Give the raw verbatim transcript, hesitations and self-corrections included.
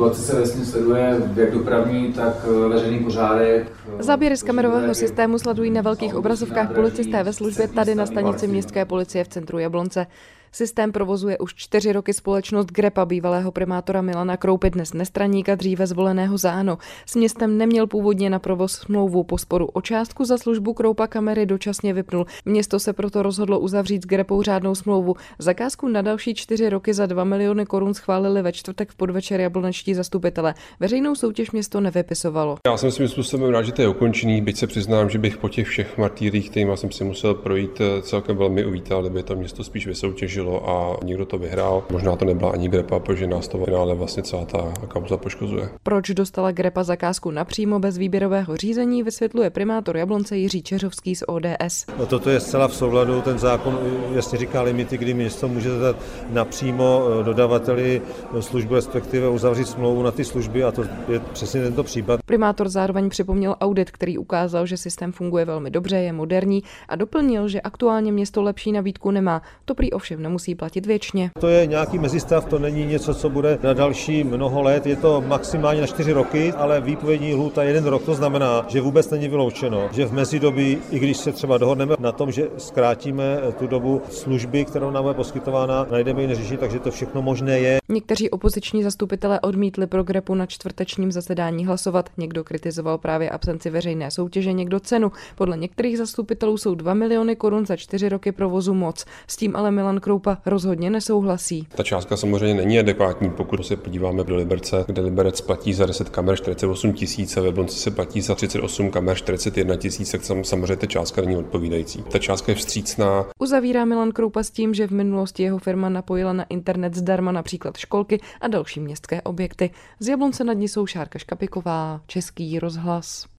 situace se vesměs sleduje jak dopravní, tak veřejný pořádek. Záběry z kamerového systému sledují na velkých obrazovkách policisté ve službě tady na stanici městské policie v centru Jablonce. Systém provozuje už čtyři roky společnost Grepa bývalého primátora Milana Kroupy, dnes nestraníka, dříve zvoleného za ANO. S městem neměl původně na provoz smlouvu. Po sporu o částku za službu Kroupa kamery dočasně vypnul. Město se proto rozhodlo uzavřít s Grepou řádnou smlouvu. Zakázku na další čtyři roky za dva miliony korun schválili ve čtvrtek v podvečer jablonečtí zastupitelé. Veřejnou soutěž město nevypisovalo. Já jsem svým způsobem rád, že to je ukončený, byť se přiznám, že bych po těch všech martýrích, kterými jsem si musel projít, celkem velmi uvítal, kdyby to město spíš vysoutěžilo a někdo to vyhrál. Možná to nebyla ani Grepa, protože nás to ale vlastně celá ta kauza poškozuje. Proč dostala Grepa zakázku napřímo bez výběrového řízení, vysvětluje primátor Jablonce Jiří Čeřovský z O D S. No toto je zcela v souladu, ten zákon jasně říká limity, kdy město může dát napřímo dodavateli služby, respektive uzavřít smlouvu na ty služby, a to je přesně tento případ. Primátor zároveň připomněl audit, který ukázal, že systém funguje velmi dobře, je moderní, a doplnil, že aktuálně město lepší nabídku nemá. To prý ovšem nemusí platit věčně. To je nějaký mezistav, to není něco, co bude na další mnoho let, je to maximálně na čtyři roky, ale výpovědní lhůta jeden rok, to znamená, že vůbec není vyloučeno, že v mezidobí, i když se třeba dohodneme na tom, že zkrátíme tu dobu služby, kterou nám je poskytována, najdeme ji neřešit, takže to všechno možné je. Někteří opoziční zastupitelé odmítli pro Grepu na čtvrtečním zasedání hlasovat. Někdo kritizoval právě absenci veřejné soutěže, někdo cenu. Podle některých zastupitelů jsou dva miliony korun za čtyři roky provozu moc. S tím ale Milan Kroupa rozhodně nesouhlasí. Ta částka samozřejmě není adekvátní, pokud se podíváme do Liberce, kde Liberec platí za deset kamer čtyřicet osm tisíc a ve Jablonci se platí za třicet osm kamer čtyřicet jedna tisíc, tak samozřejmě ta částka není odpovídající. Ta částka je vstřícná. Uzavírá Milan Kroupa s tím, že v minulosti jeho firma napojila na internet zdarma například školky a další městské objekty. Z Jablonce nad ní jsou Šárka Škapiková, Český rozhlas.